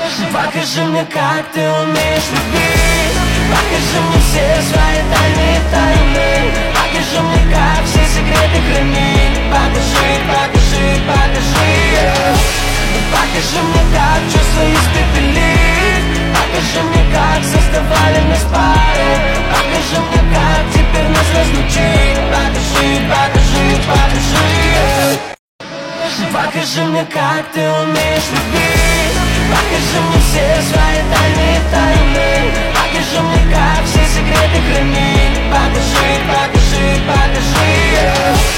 Покажи мне, как ты умеешь любить. Покажи мне все свои тайные тайны. Покажи мне, как все секреты хранить. Покажи, покажи, покажи. Покажи мне, как чувства испепелить. Покажи мне, как создавали нас пары. Покажи мне, как теперь нас разлучить. Покажи, покажи, покажи. Покажи мне, как ты умеешь любить. Покажи мне все свои тайные тайны. Покажи мне, как все секреты хранить. Покажи, покажи, покажи.